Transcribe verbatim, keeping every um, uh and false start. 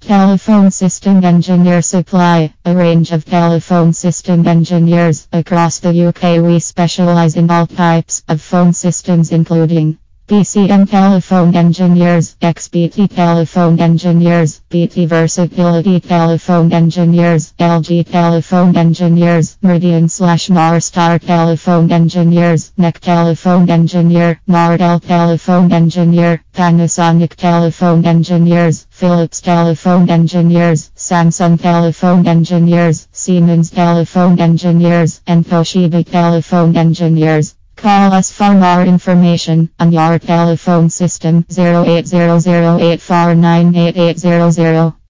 Telephone System Engineer Supply, a range of telephone system engineers across the U K. We specialize in all types of phone systems including B C M Telephone Engineers, X B T Telephone Engineers, B T Versatility Telephone Engineers, L G Telephone Engineers, Meridian slash Norstar Telephone Engineers, N E C Telephone Engineer, Nordel Telephone Engineer, Panasonic Telephone Engineers, Philips Telephone Engineers, Samsung Telephone Engineers, Siemens Telephone Engineers, and Toshiba Telephone Engineers. Call us for more information on your telephone system zero eight zero zero eight four nine eight eight zero zero.